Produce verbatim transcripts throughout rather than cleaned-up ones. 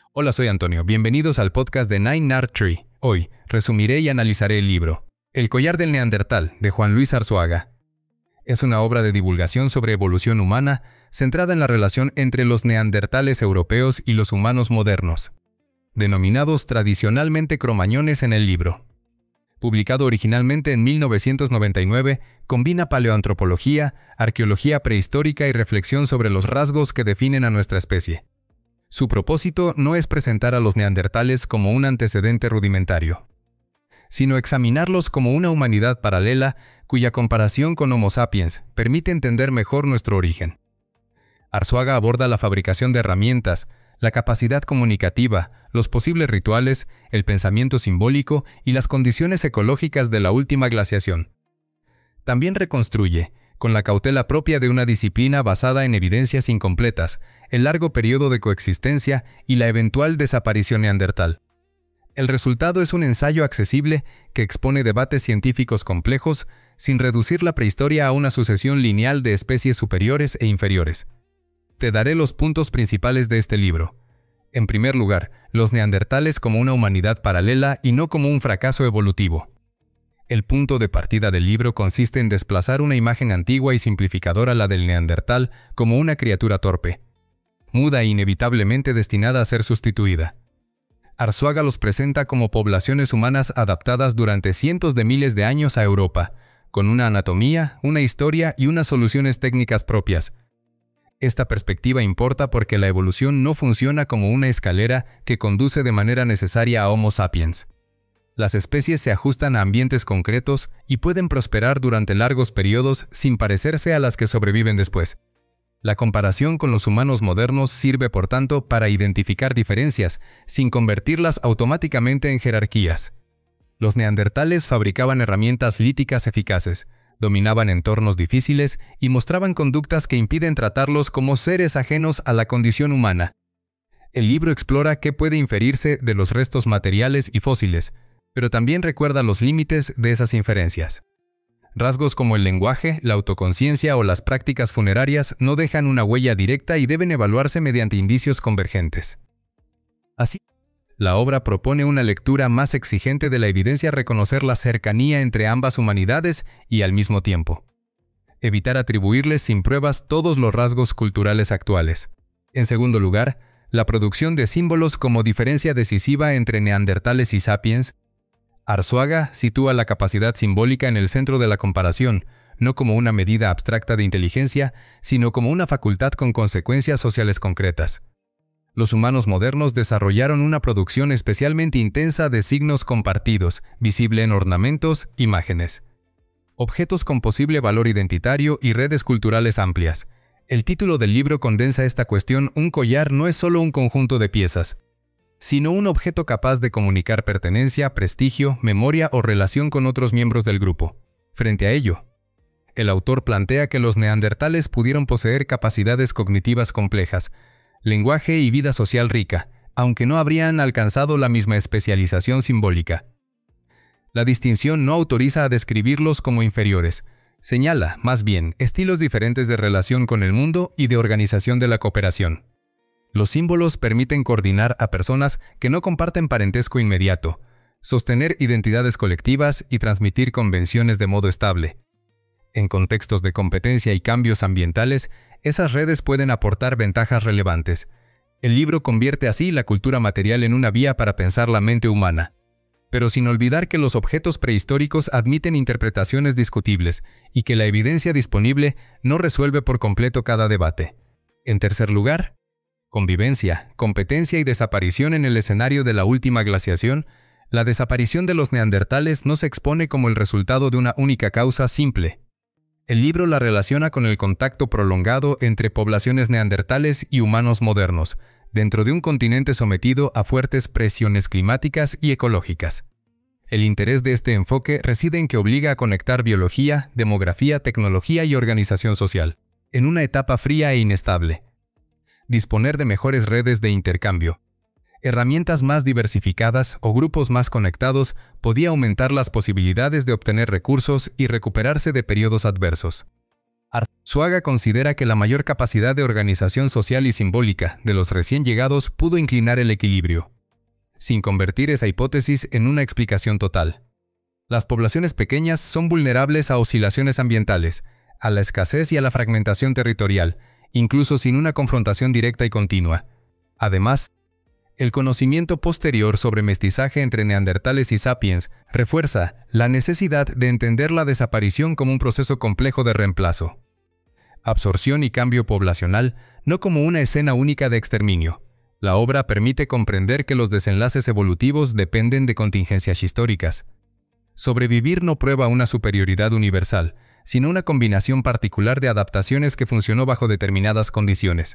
Hola, soy Antonio. Bienvenidos al podcast de Nine Nard Tree. Hoy, resumiré y analizaré el libro El collar del Neandertal, de Juan Luis Arzuaga. Es una obra de divulgación sobre evolución humana centrada en la relación entre los neandertales europeos y los humanos modernos, denominados tradicionalmente cromañones en el libro. Publicado originalmente en mil novecientos noventa y nueve, combina paleoantropología, arqueología prehistórica y reflexión sobre los rasgos que definen a nuestra especie. Su propósito no es presentar a los neandertales como un antecedente rudimentario, sino examinarlos como una humanidad paralela cuya comparación con Homo sapiens permite entender mejor nuestro origen. Arzuaga aborda la fabricación de herramientas, la capacidad comunicativa, los posibles rituales, el pensamiento simbólico y las condiciones ecológicas de la última glaciación. También reconstruye, con la cautela propia de una disciplina basada en evidencias incompletas, el largo periodo de coexistencia y la eventual desaparición neandertal. El resultado es un ensayo accesible que expone debates científicos complejos sin reducir la prehistoria a una sucesión lineal de especies superiores e inferiores. Te daré los puntos principales de este libro. En primer lugar, los neandertales como una humanidad paralela y no como un fracaso evolutivo. El punto de partida del libro consiste en desplazar una imagen antigua y simplificadora, la del neandertal, como una criatura torpe, muda e inevitablemente destinada a ser sustituida. Arzuaga los presenta como poblaciones humanas adaptadas durante cientos de miles de años a Europa, con una anatomía, una historia y unas soluciones técnicas propias. Esta perspectiva importa porque la evolución no funciona como una escalera que conduce de manera necesaria a Homo sapiens. Las especies se ajustan a ambientes concretos y pueden prosperar durante largos periodos sin parecerse a las que sobreviven después. La comparación con los humanos modernos sirve, por tanto, para identificar diferencias, sin convertirlas automáticamente en jerarquías. Los neandertales fabricaban herramientas líticas eficaces, dominaban entornos difíciles y mostraban conductas que impiden tratarlos como seres ajenos a la condición humana. El libro explora qué puede inferirse de los restos materiales y fósiles, pero también recuerda los límites de esas inferencias. Rasgos como el lenguaje, la autoconciencia o las prácticas funerarias no dejan una huella directa y deben evaluarse mediante indicios convergentes. Así, la obra propone una lectura más exigente de la evidencia, reconocer la cercanía entre ambas humanidades y, al mismo tiempo, evitar atribuirles sin pruebas todos los rasgos culturales actuales. En segundo lugar, la producción de símbolos como diferencia decisiva entre neandertales y sapiens. Arzuaga sitúa la capacidad simbólica en el centro de la comparación, no como una medida abstracta de inteligencia, sino como una facultad con consecuencias sociales concretas. Los humanos modernos desarrollaron una producción especialmente intensa de signos compartidos, visible en ornamentos, imágenes, objetos con posible valor identitario y redes culturales amplias. El título del libro condensa esta cuestión. Un collar no es solo un conjunto de piezas, sino un objeto capaz de comunicar pertenencia, prestigio, memoria o relación con otros miembros del grupo. Frente a ello, el autor plantea que los neandertales pudieron poseer capacidades cognitivas complejas, lenguaje y vida social rica, aunque no habrían alcanzado la misma especialización simbólica. La distinción no autoriza a describirlos como inferiores, señala, más bien, estilos diferentes de relación con el mundo y de organización de la cooperación. Los símbolos permiten coordinar a personas que no comparten parentesco inmediato, sostener identidades colectivas y transmitir convenciones de modo estable. En contextos de competencia y cambios ambientales, esas redes pueden aportar ventajas relevantes. El libro convierte así la cultura material en una vía para pensar la mente humana, pero sin olvidar que los objetos prehistóricos admiten interpretaciones discutibles y que la evidencia disponible no resuelve por completo cada debate. En tercer lugar, convivencia, competencia y desaparición en el escenario de la última glaciación. La desaparición de los neandertales no se expone como el resultado de una única causa simple. El libro la relaciona con el contacto prolongado entre poblaciones neandertales y humanos modernos, dentro de un continente sometido a fuertes presiones climáticas y ecológicas. El interés de este enfoque reside en que obliga a conectar biología, demografía, tecnología y organización social, en una etapa fría e inestable. Disponer de mejores redes de intercambio, herramientas más diversificadas o grupos más conectados podía aumentar las posibilidades de obtener recursos y recuperarse de periodos adversos. Arzuaga considera que la mayor capacidad de organización social y simbólica de los recién llegados pudo inclinar el equilibrio, sin convertir esa hipótesis en una explicación total. Las poblaciones pequeñas son vulnerables a oscilaciones ambientales, a la escasez y a la fragmentación territorial, incluso sin una confrontación directa y continua. Además, el conocimiento posterior sobre mestizaje entre neandertales y sapiens refuerza la necesidad de entender la desaparición como un proceso complejo de reemplazo, absorción y cambio poblacional, no como una escena única de exterminio. La obra permite comprender que los desenlaces evolutivos dependen de contingencias históricas. Sobrevivir no prueba una superioridad universal, sino una combinación particular de adaptaciones que funcionó bajo determinadas condiciones.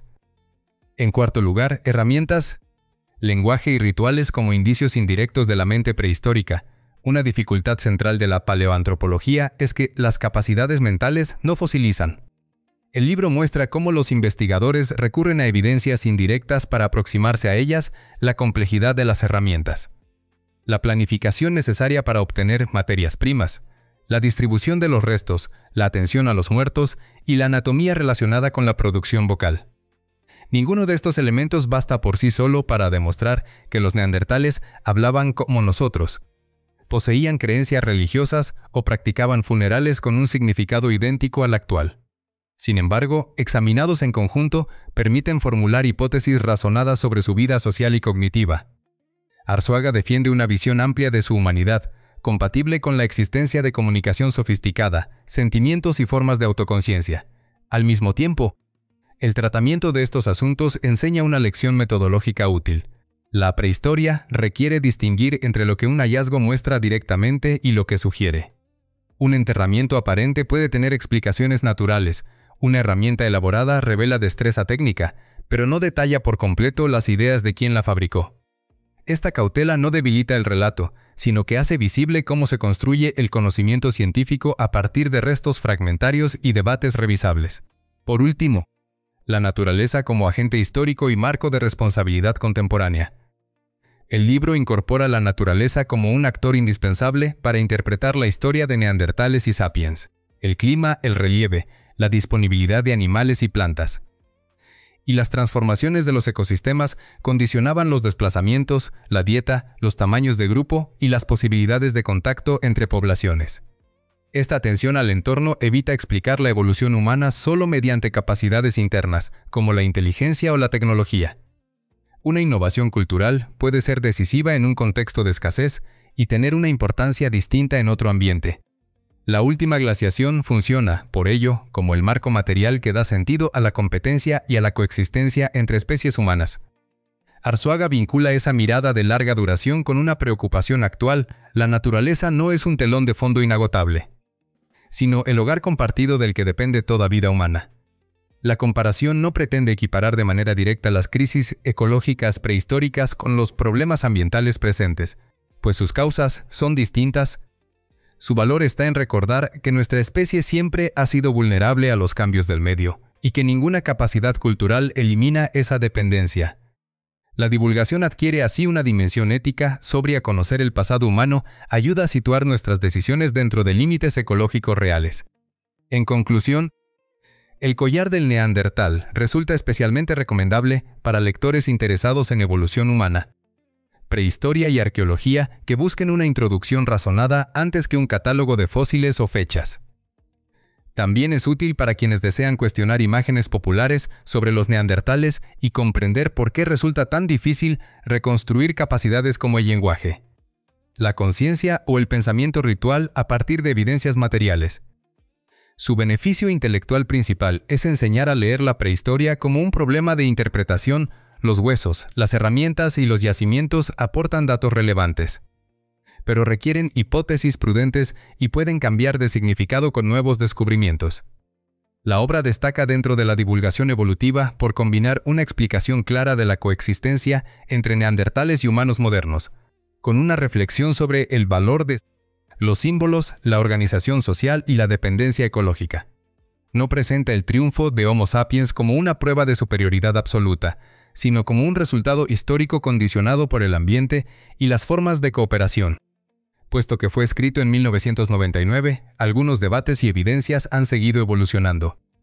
En cuarto lugar, herramientas, lenguaje y rituales como indicios indirectos de la mente prehistórica. Una dificultad central de la paleoantropología es que las capacidades mentales no fosilizan. El libro muestra cómo los investigadores recurren a evidencias indirectas para aproximarse a ellas, la complejidad de las herramientas, la planificación necesaria para obtener materias primas, la distribución de los restos, la atención a los muertos y la anatomía relacionada con la producción vocal. Ninguno de estos elementos basta por sí solo para demostrar que los neandertales hablaban como nosotros, poseían creencias religiosas o practicaban funerales con un significado idéntico al actual. Sin embargo, examinados en conjunto, permiten formular hipótesis razonadas sobre su vida social y cognitiva. Arzuaga defiende una visión amplia de su humanidad, compatible con la existencia de comunicación sofisticada, sentimientos y formas de autoconciencia. Al mismo tiempo, el tratamiento de estos asuntos enseña una lección metodológica útil. La prehistoria requiere distinguir entre lo que un hallazgo muestra directamente y lo que sugiere. Un enterramiento aparente puede tener explicaciones naturales. Una herramienta elaborada revela destreza técnica, pero no detalla por completo las ideas de quien la fabricó. Esta cautela no debilita el relato, sino que hace visible cómo se construye el conocimiento científico a partir de restos fragmentarios y debates revisables. Por último, la naturaleza como agente histórico y marco de responsabilidad contemporánea. El libro incorpora la naturaleza como un actor indispensable para interpretar la historia de neandertales y sapiens, el clima, el relieve, la disponibilidad de animales y plantas. Y las transformaciones de los ecosistemas condicionaban los desplazamientos, la dieta, los tamaños de grupo y las posibilidades de contacto entre poblaciones. Esta atención al entorno evita explicar la evolución humana solo mediante capacidades internas, como la inteligencia o la tecnología. Una innovación cultural puede ser decisiva en un contexto de escasez y tener una importancia distinta en otro ambiente. La última glaciación funciona, por ello, como el marco material que da sentido a la competencia y a la coexistencia entre especies humanas. Arzuaga vincula esa mirada de larga duración con una preocupación actual: la naturaleza no es un telón de fondo inagotable, sino el hogar compartido del que depende toda vida humana. La comparación no pretende equiparar de manera directa las crisis ecológicas prehistóricas con los problemas ambientales presentes, pues sus causas son distintas. Su valor está en recordar que nuestra especie siempre ha sido vulnerable a los cambios del medio, y que ninguna capacidad cultural elimina esa dependencia. La divulgación adquiere así una dimensión ética. Sobria conocer el pasado humano ayuda a situar nuestras decisiones dentro de límites ecológicos reales. En conclusión, El collar del Neandertal resulta especialmente recomendable para lectores interesados en evolución humana, prehistoria y arqueología que busquen una introducción razonada antes que un catálogo de fósiles o fechas. También es útil para quienes desean cuestionar imágenes populares sobre los neandertales y comprender por qué resulta tan difícil reconstruir capacidades como el lenguaje, la conciencia o el pensamiento ritual a partir de evidencias materiales. Su beneficio intelectual principal es enseñar a leer la prehistoria como un problema de interpretación. Los huesos, las herramientas y los yacimientos aportan datos relevantes, pero requieren hipótesis prudentes y pueden cambiar de significado con nuevos descubrimientos. La obra destaca dentro de la divulgación evolutiva por combinar una explicación clara de la coexistencia entre neandertales y humanos modernos, con una reflexión sobre el valor de los símbolos, la organización social y la dependencia ecológica. No presenta el triunfo de Homo sapiens como una prueba de superioridad absoluta, sino como un resultado histórico condicionado por el ambiente y las formas de cooperación. Puesto que fue escrito en mil novecientos noventa y nueve, algunos debates y evidencias han seguido evolucionando.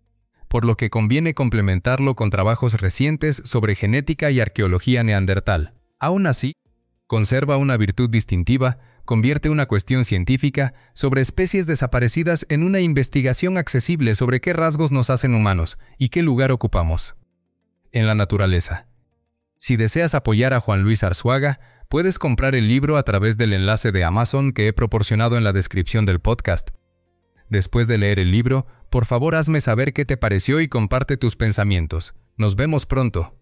por lo que conviene complementarlo con trabajos recientes sobre genética y arqueología neandertal. Aún así, conserva una virtud distintiva, convierte una cuestión científica sobre especies desaparecidas en una investigación accesible sobre qué rasgos nos hacen humanos y qué lugar ocupamos en la naturaleza. Si deseas apoyar a Juan Luis Arzuaga, puedes comprar el libro a través del enlace de Amazon que he proporcionado en la descripción del podcast. Después de leer el libro, por favor hazme saber qué te pareció y comparte tus pensamientos. Nos vemos pronto.